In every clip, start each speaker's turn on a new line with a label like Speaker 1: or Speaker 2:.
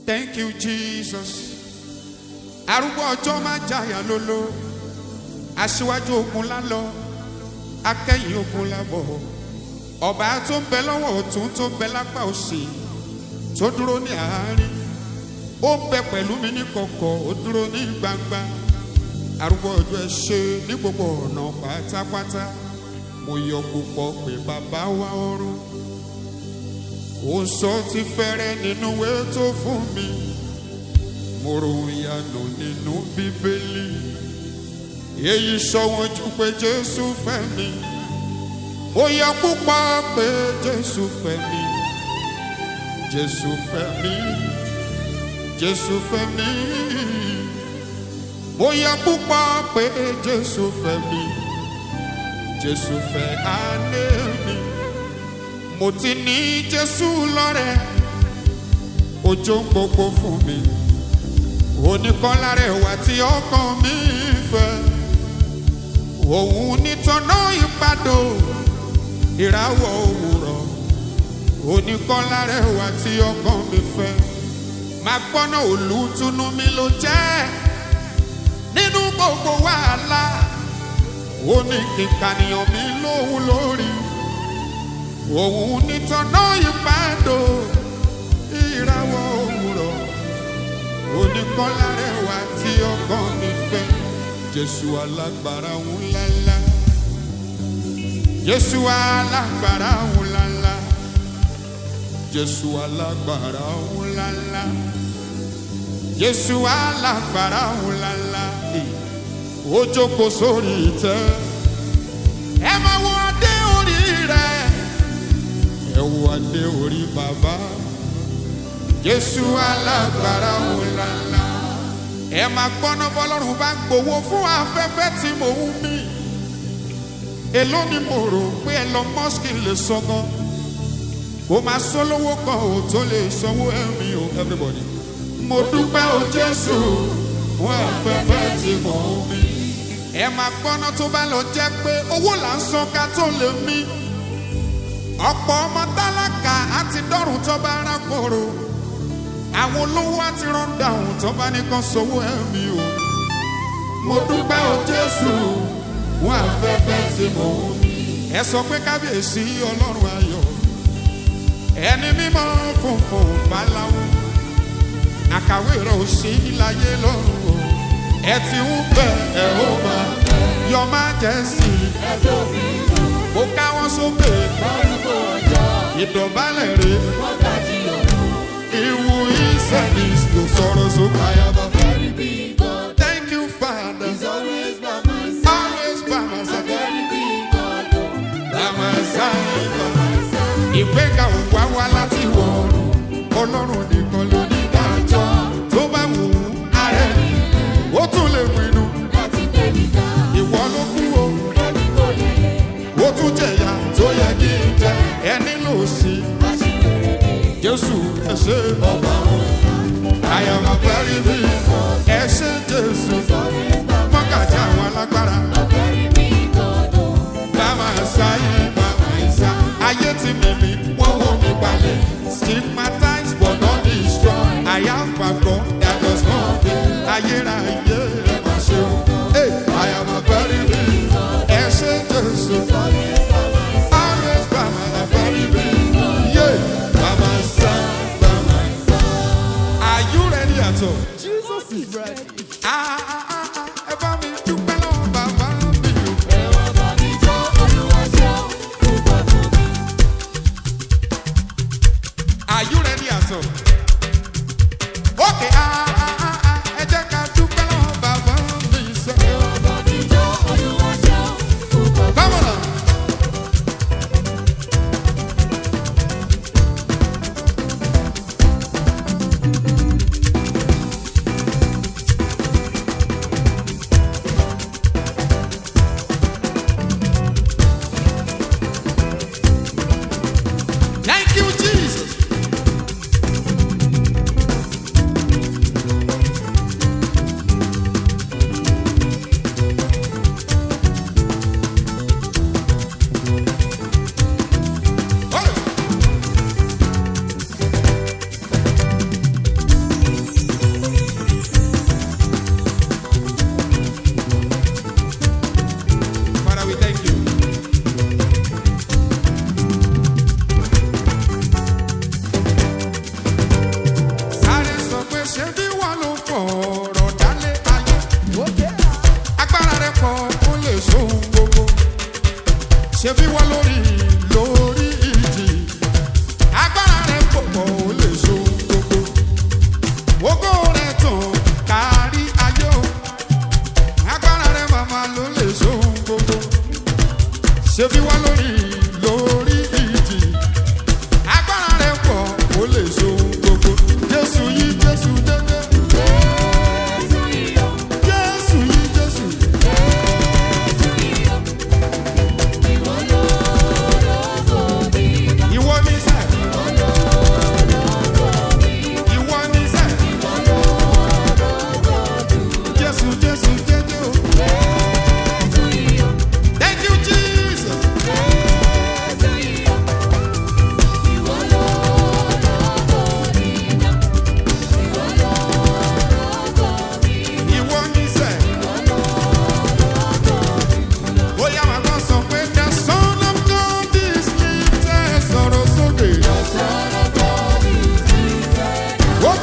Speaker 1: Thank you, Jesus. Arúgbó ọjọ́ máa jàyà lóló. Aṣíwájú ogun lálọ. Akẹ́yìn ogun lábọ̀. Ọba tó ń bẹ lọ́wọ́ ọ̀tún tó ń bẹ lápá òsì. Tó dúró ní àárín. Ó ń bẹ pẹ̀lú mi ní kọ̀kọ̀, ó dúró ní gbangba. Arúgbó ọjọ́ ẹ ṣé ní gbogbo ọ̀nà pátápátá. Mo yọ̀ púpọ̀ pé bàbá wa ọ̀run. Ó sọ ti fẹ́rẹ̀ nínú ìwé tó fún mi. Mo ròyìn ìyanu nínú Bíbélì. Èyí sọ wọ́n jù pé Jésù fẹ́ mi. Ó yọ̀ púpọ̀ pé Jésù fẹ́ mi. Jésù fẹ́ mi. Jésù fẹ́ mi. Ó yọ̀ púpọ̀ pé Jésù fẹ́ mi. Jésù fẹ́ àná mi. Mo ti ní Jésù lọ́rẹ̀. Ojo ń gbogbo fún mi. Oníkọ́lá rẹ̀ wá tí ọkàn mi fẹ́. Òun nítọ́nà ìpàdó. Ìràwọ̀ òwúrọ̀. Oníkọ́lá rẹ̀ wá tí ọkàn mi fẹ́. Máa gbọ́nà olùtùnú mi ló jẹ́. Nínú gbogbo wàhálà. Ó ní kíkànìyàn mi lóhun lórí. Òun nítọ́nà ìpàdó. Ìràwọ̀ òwúrọ̀. Oníkọ́lá rẹ̀ wá tí ọkàn mi fẹ́. Jésù alágbára ńláńlá. Jésù alágbára ńláńlá. Jésù alágbára ńláńlá. Jésù alágbára ńláńlá. Ó jókòó sórí ìtẹ́. Ẹ máa wo adé orí rẹ̀. Ẹ wo adé orí bàbá. Jésù alágbára ńláńlá. Ẹ máa gbọ́ná bọ́lọ́run bá ń gbowó fún afẹ́fẹ́ tí mò ń mí. Èló ni mo rò pé Elon Musk lè sọ gan. Kò máa sọ lówó kan ò tó lè sanwó ẹ̀mí o everybody. Mo dúpẹ́ o Jésù fún afẹ́fẹ́ tí mò ń mí. Ẹ máa gbọ́ná tó bá lọ jẹ́ pé owó là ń san ká tó lè mí. Ọ̀pọ̀ ọmọ tálákà àti dọ́rùn tó bá rákòrò. Àwọn olówó àti rọ́ndà ohun tó bá nìkan sanwó ẹ̀mí o. Mo dúpẹ́ o Jésù fún afẹ́fẹ́ tí mò ń mí. Ẹ sọ pé kábíyèsí Ọlọ́run ayọ̀. Ẹni mímọ́ funfun báláwo. Àkàwé rẹ̀ ò sí láyé lọ́run o. Ẹ ti ń bẹ̀ ẹ̀ ó máa Your Majesty. Mo káwọn sókè. Ìdọ̀bálẹ̀ rẹ̀. Ìwù ìsẹ̀dís ló sọ̀rọ̀ sókè. I am a very big God. Thank you, Father. He's always by my side. Always by my side. A very big God. By my side. Ìgbéga ò wá wá láti wọ̀run. Ọlọ́run nìkan ló ní dájọ́. Tó bá wù ú, ààrẹ ó tún lè pinnu. Ìwọ ló kú o. Ó tún jẹ̀yà tó yẹ kí n jẹ. Ẹni lò sí. Jésù ẹ ṣé ọba wọn. I am a very big God. Ẹ ṣé Jésù. Mọ́kàjà àwọn alágbára. Bàmà ṣáyé bàmà ìṣá. Ayé ti mímí, wọ́n wọ́n mi balẹ̀. Stigmatized but not destroyed. I have a God that does not fail. Ayérayé ẹ máa ṣe o. I am a very big God. Ẹ ṣé Jésù. Always bàmà a very big God. Yeah. Bàmà ṣá bàmà ṣá. Are you ready at all?
Speaker 2: Jesus is ready.
Speaker 1: Ẹ bá mi dúpẹ́ lọ́wọ́ bàbá mi o. Are you ready at all? Okay, ẹ jẹ́ ká dúpẹ́ lọ́wọ́ bàbá mi sẹ́. Come on. Thank you, Jesus.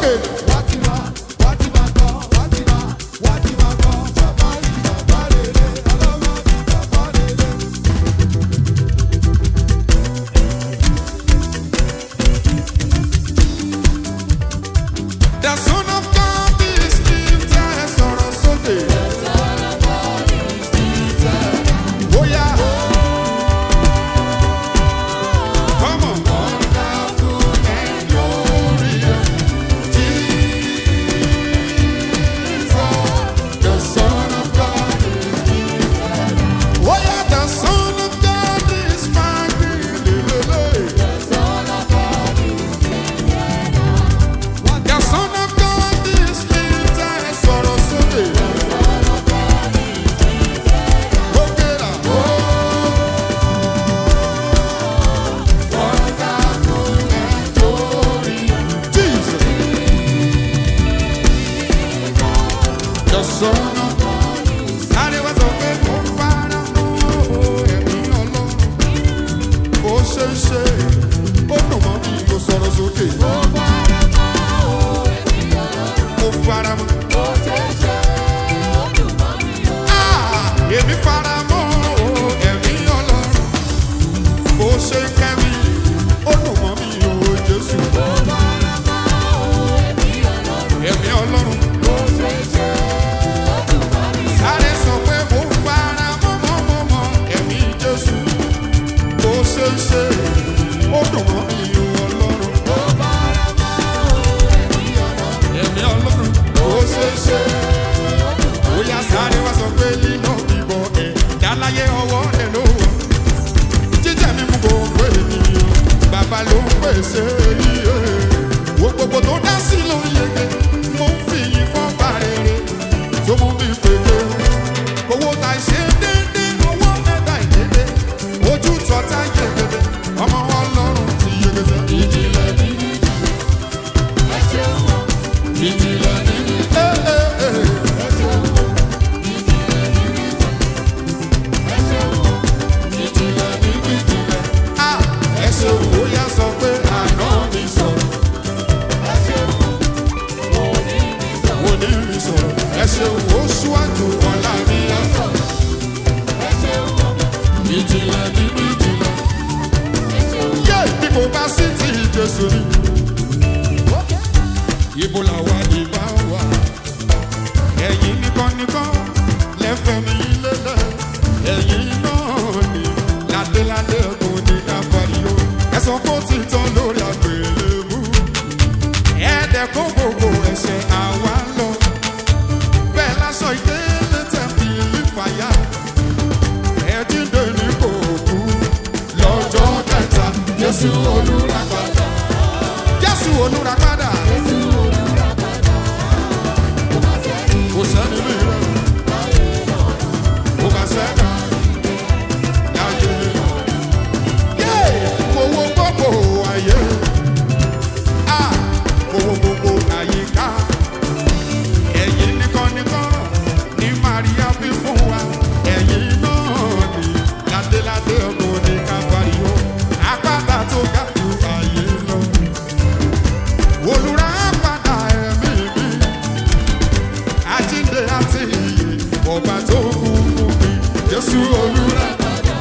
Speaker 1: Okay. The Son of God is lifted, sọ̀rọ̀ sókè. Oh yeah. Come on. Wonderful and glorious Jesus, the Son of God is lifted. Oh yeah, the Son of God is mighty. The Son of God is lifted. The Son of God is lifted, sọ̀rọ̀ sókè. Okay now. Jesus, the Son of God. Ariwo sọ pé mo fara mọ́ ẹ̀mí Ọlọ́run. Ó ṣe ń ṣe, ó dùn mọ́ mi, mo sọ̀rọ̀ sókè. Mo fara mọ́. Èmi fara mọ́ ẹ̀mí Ọlọ́run. Ó ṣe ń kẹ́ mi, ó dùn mọ́ mi, o Jésù. Ẹ̀mí Ọlọ́run. Sáré sọ pé mo fara mọ́ ẹ̀mí Jésù. Ó ṣe ń ṣe, ó dùn mọ́ mi, o Ọlọ́run. Ẹ̀mí Ọlọ́run. Ó ṣe ń ṣe. Ó yá sáré wá sọ pé lílọ bíbọ ẹ̀ dáláyé ọwọ́ ẹ̀ ló wọ̀. Jíjẹ mímú gbogbo ènìyàn, bàbá ló ń pèsè iye. Wo gbogbo tó dá sí ló yege, mo ń fi yín fọ́n bá rere. Tó mú mi pèlè, owó ta ṣe déédéé, owó mẹ́ta ìdédé. Ojú tọ́ta yegede, ọmọ Ọlọ́run ti yegede. Ìjìnlẹ̀ nínú ìjìnlẹ̀ nínú. Ẹsẹ̀ òwò yá sọ pé àná mi sọ̀rọ̀. Òní mi sọ̀rọ̀. Ẹsẹ̀ òwò ṣíwájú ọ̀la mi yá sọ̀rọ̀. Ìjìnlẹ̀ nínú ìjìnlẹ̀. Yé bí kò bá sí ti Jésù ni. Ibo làwa ìbá wà. Ẹ̀yin nìkan lẹ́fẹ̀ẹ́ mi lélẹ̀. Ẹ̀yin náà ni ládéládé ọdún ní káfáríó. Ẹ̀sán kó ti tán lórí àgbélébú. Ẹ̀ẹ́dẹ̀ kó gbogbo ẹ̀ṣẹ̀ àwa lọ. Bẹ́ẹ̀ láṣọ ìdílé tẹ̀mí ìfàyà. Ẹ̀jíǹde ní kò kú lọ́jọ́ kẹta. Jésù olùràpadà. Jésù olùràpadà. Kò sẹ́ni bí rẹ̀. Kò bá sẹ́ni. Owó gbogbo ayé, owó gbogbo àyíká. Ẹ̀yin nìkan ní Màríà bí fún wa. Ẹ̀yin náà ni ládéládé ọdún ní káfáríó. Àpáta tó ga jù ayé lọ. Olùràpadà ẹ̀mí mi. Àjíǹde àti ìyè, ọba tó kú fún mi. Jésù olùràpadà.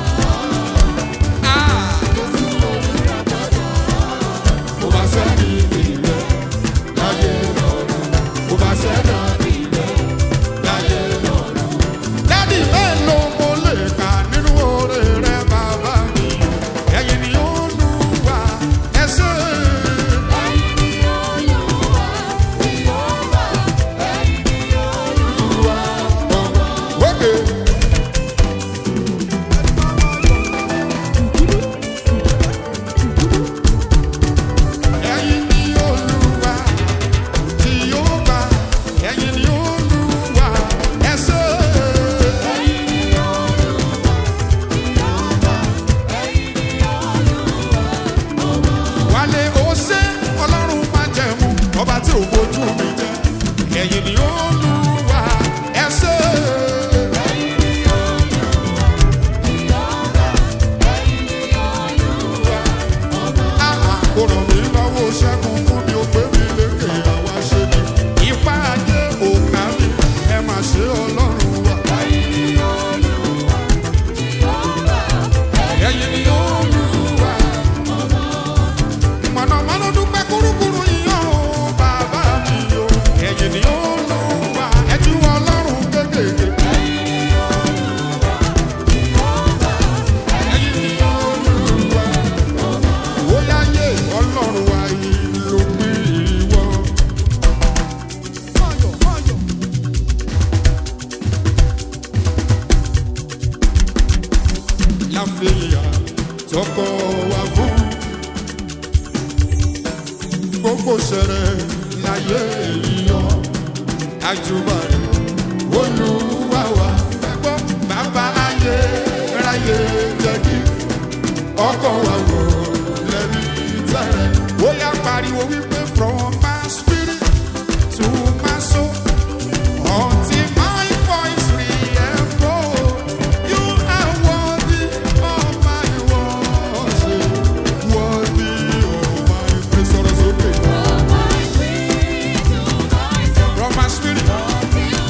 Speaker 1: Dádì mélòó mo lè kà nínú oore rẹ bàbá mi? Ẹ̀yin ni Olúwa, ẹ ṣé. Okay. Kò ràn mí lọ́wọ́ ṣẹ́gun fún mi, ó gbé mi lékè àwa láyé èèyàn àjùbà rẹ̀ Olúwa wa. Ẹgbọ́n bàbá ayé ráyé jẹ́ kí ọkọ̀ wa wò lẹ́rí tẹ̀rẹ̀. Ó yá pariwo wípé from my spirit to my soul until my voice re-echoes. You are worthy of my worship, worthy of my praise. Sọ̀rọ̀ sókè. From my spirit to my soul.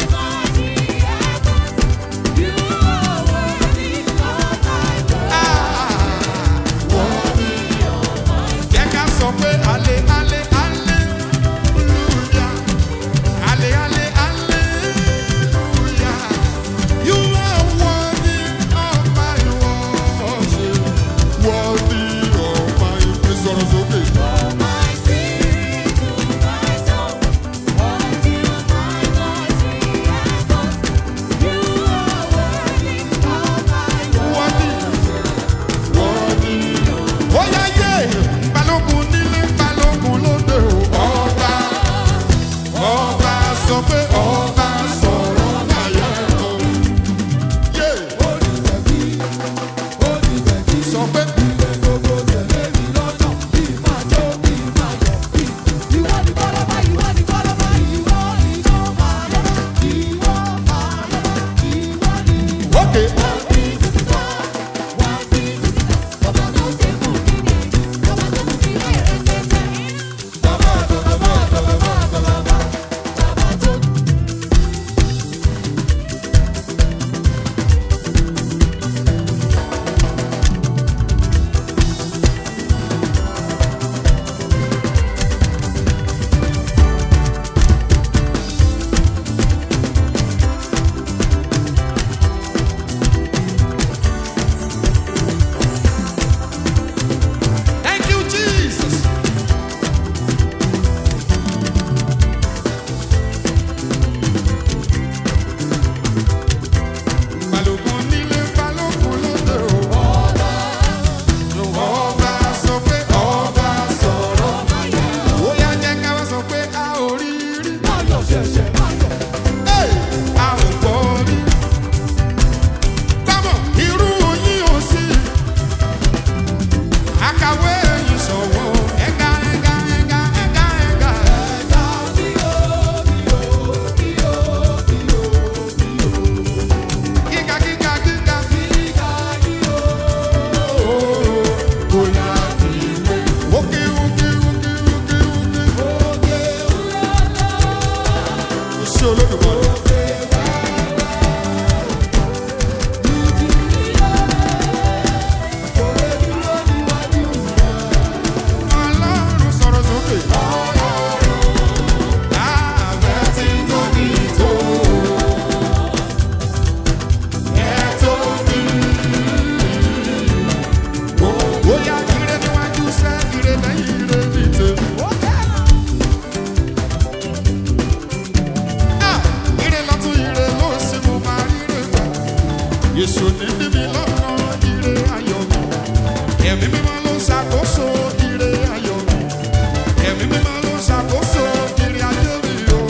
Speaker 1: Jésù ní bíbí lọ́nà ire ayọ̀ mi. Ẹ̀mí mímọ́ ló ń ṣàkóso ire ayọ̀ mi. Ẹ̀mí mímọ́ ló ń ṣàkóso ire ayọ̀ mi o.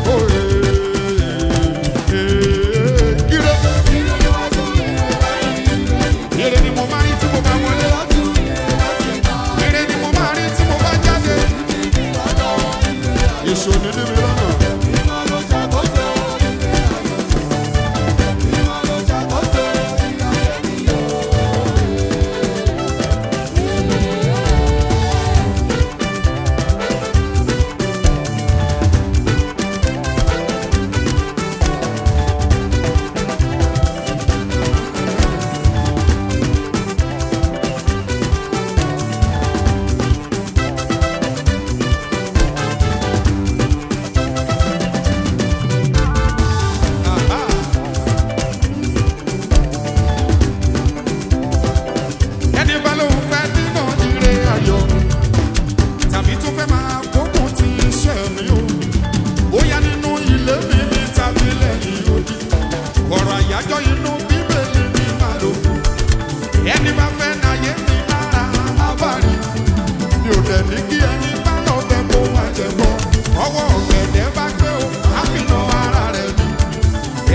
Speaker 1: Ire. Ire ni mo máa rí tí mo bá wọlé. Ire ni mo máa rí tí mo bá jáde. Jésù ní bíbí lọ́nà.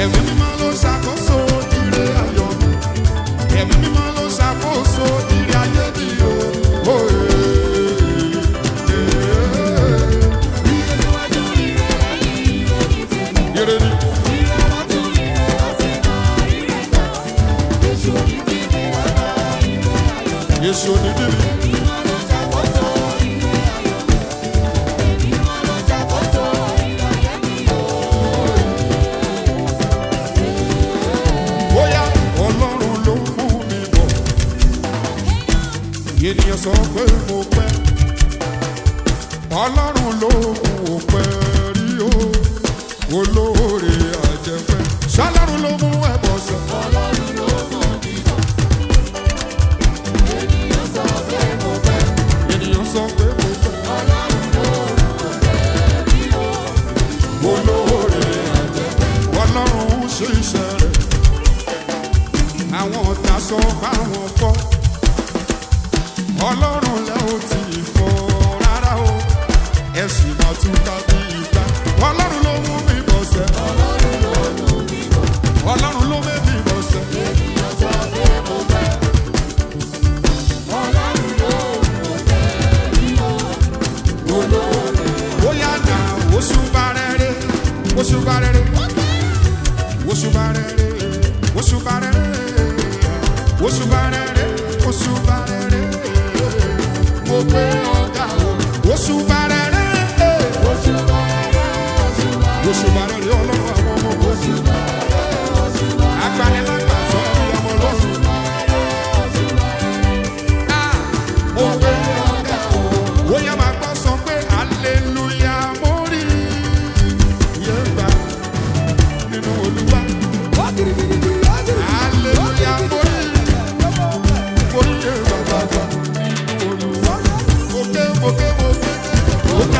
Speaker 1: Ẹ̀mí mímọ́ ló ṣàkóso ire ayọ̀ mi. Ẹ̀mí mímọ́ ló ṣàkóso ire ayé mi o. Ire ni. Yéṣu onídìrí. Bóyá Ọlọ́run ló mú mi bọ̀. Ènìyàn sọ pé mo pẹ́. Ọlọ́run ló mú pẹ́ rí o. Olóore àjẹpẹ́. Ṣọlọ́run ló mú ẹbọ sọ. Ọlọ́run ló mú mi bọ̀. Ènìyàn sọ pé mo pẹ́. Ènìyàn sọ pé mo pẹ́. Ọlọ́run ló mú pẹ́ rí o. Olóore àjẹpẹ́. Ọlọ́run ṣe iṣẹ́ rẹ̀. Àwọn ọ̀tá sọ báwọn fọ́. Ọlọ́run lẹ́ ò tí ì fọ́ rárá o. Ẹ̀sìn máa tún ká bí ìgbà. Ọlọ́run ló mú mi bọ̀ sẹ́. Ọlọ́run ló mú mi bọ̀. Ọlọ́run ló mú mi bọ̀ sẹ́. Ènìyàn sọ pé mo pẹ́. Ọlọ́run ló mú pẹ́ rí o. Olóore. Bóyá nà oṣù bá rere. Oṣù bá rere. Oṣù bá rere. Oṣù bá rere. Oṣù bá rere. Oṣù bá rere. Mo pé ọ̀gá o. Oṣù bá rere. Oṣù bá rere. Oṣù bá rere ọlọ́run àwọn ọmọ ogun. Oṣù bá rere. Agbanilágbà sọ bí ọmọ lọ́run. Mo pé ọ̀gá o. Bóyá máa gbọ́ sọ pé hallelujah mo rí iye gbà nínú Olúwa. Hallelujah mo rí iye gbà nínú Olúwa. Mo ké mo ké mo ké mo ké.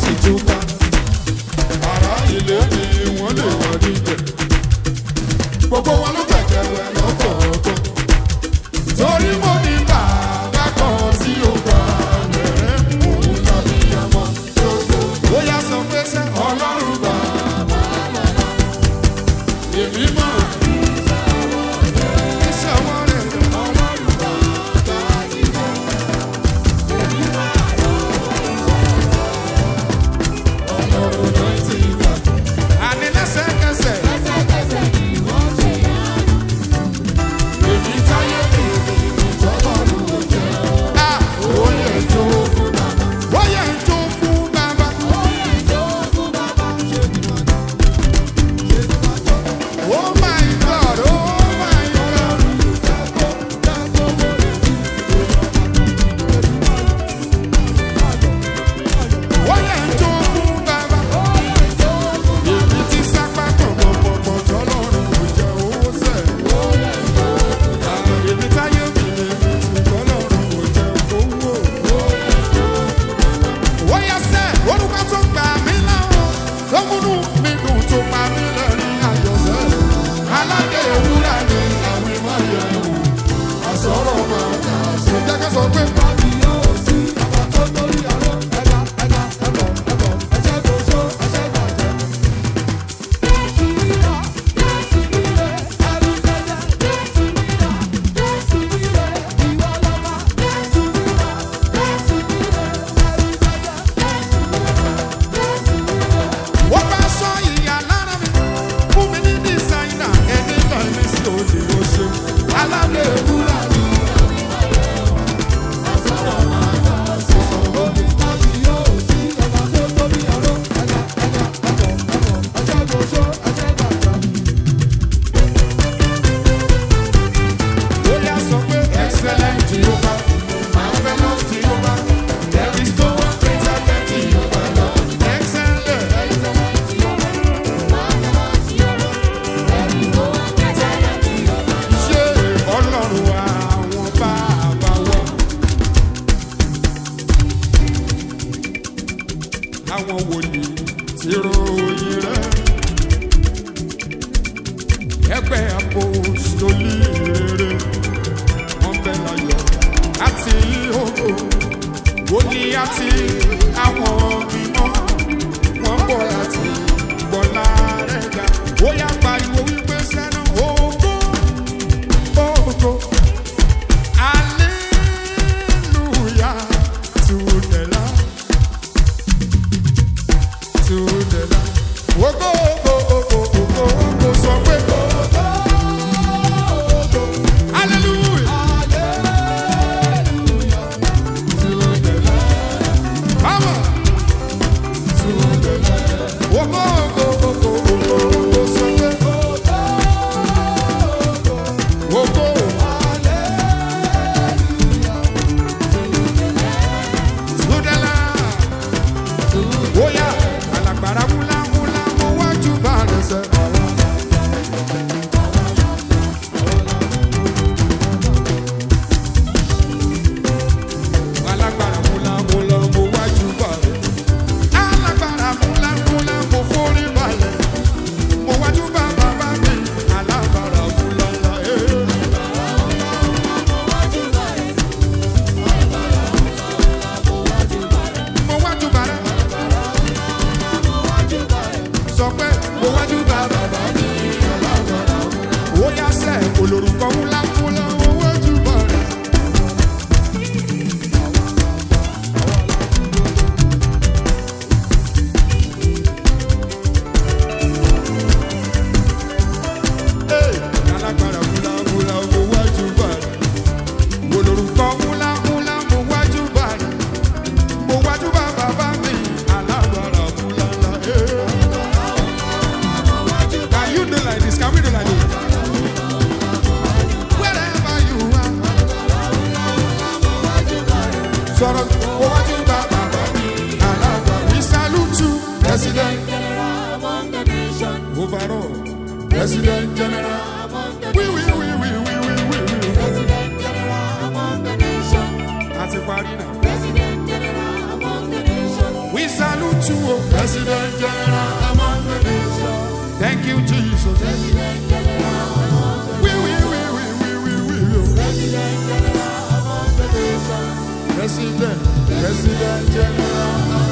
Speaker 1: sì túká. Ará ilé ni wọ́n lè wọ́n níbẹ̀. Gbogbo wọn ló fẹ̀jẹ̀ wẹ̀ lọ́kọ̀ọ̀kan. Torí mo ní bàbá kan tí ó gbà lẹ́rẹ́. Òun tàbí ọmọ tó tó. Ó yá sọ pé sẹ́ Ọlọ́run bàbá lọ́la. Èmi mọ̀ iṣẹ́ wọn rẹ̀. Ọlọ́run bàbá ìbò. Èmi máa lọ Ọlọ́run náà ti gbà. Àní lẹ́sẹ̀kẹsẹ̀. Lẹ́sẹ̀kẹsẹ̀ ni wọ́n ṣe yánu. Èmi táyé mi ìtọ́lọ́run ò jẹ́. Ó yẹ jó fún bàbá. Ó yẹ jó fún bàbá. Ó yẹ jó fún bàbá. Oh my God, oh my God. Ó yẹ jó fún bàbá. Èmi ti sápá pọ̀pọ̀pọ̀ tọ́lọ́run ò jẹ́ owó sẹ̀. Èmi táyé mi lèmi ti tọ́lọ́run ò jẹ́ owó. Ó yẹ sẹ́, orúkọ tó gbà mí láwọn, tó múnú mi dùn tó pa mí lẹ́rìn àjọṣẹ́. Aládé ewúrà ni àwọn ìmọ̀ yẹn wò. Àsọ̀rọ̀ máa kà sí. Jẹ́ ká sọ pé pàbí yóò sí. Àbá tó torí àlọ́ ẹ̀dá ẹ̀bọ̀ ẹ̀ṣẹ́ tó ṣó ẹ̀ṣẹ́ bàjẹ́. Wọ́n bá sọ ìyá lára mi, fún mi ní dísáínà, ẹni náà ní sí òde oṣù. Aládé ewúrà ni àsọ̀rọ̀ máa kà sí. Òde tàbí yóò sí. Ọba tó tóbi àró ẹ̀dá ẹ̀bọ̀ ẹ̀ṣẹ́ tó ṣó ẹ̀ṣẹ́ bàjẹ́. Ó yá sọ pé excellent Jehovah, marvelous Jehovah, there is no one greater than Jehovah Lord. Excellent. Ṣé Ọlọ́run àwọn bàbá wa? Àwọn wòlíì ti ròyìn rẹ̀. Ẹgbẹ́ apostoli rere. Wọ́n bẹ láyọ̀ àti ògo. Wòlíì àti àwọn mímọ́. Wọ́n bọ̀ láti gbọ́lá rẹ̀ ga. Ó yá pariwo wípé sẹ́nu ògo. Ògo. Hallelujah to the Lamb. To the Lamb. Ògo, ògo, ògo, ògo, ògo. Sọ pé ògo. Hallelujah. To the Lamb. Come on. To the Lamb. Ògo, ògo, ògo, ògo, ògo. Sọ pé ògo. To the Lamb. Ó yá, alágbára wúlá wúlá mo wájú bá rẹ̀ sẹ́. Alágbára wúlá wúlá mo wájú bá rẹ̀. Alágbára wúlá wúlá mo forí balẹ̀. Mo wájú bá bàbá mi. Alágbára wúlá wúlá mo wájú bá rẹ̀. Sọ pé mo wájú bá bàbá mi. Alágbára wúlá. Ó yá sẹ́, olórúkọ wúlá wúlá mo wájú bá rẹ̀. Alágbára wúlá wúlá mo wájú bá rẹ̀. Olórúkọ wúlá wúlá mo wájú bá rẹ̀. Mo wájú bá bàbá mi. Alágbára wúlá wúlá. Can you do like this? Can we do like this? Wherever you are. Sọ̀rọ̀ mo wájú bá bàbá mi. Alágbára. We salute you, President. Overall, President General. We. Àti parí náà. We salute Kutu,
Speaker 2: President General among the nations.
Speaker 1: thank you, Jesus.
Speaker 2: President General among the nations. President General among the nations. President General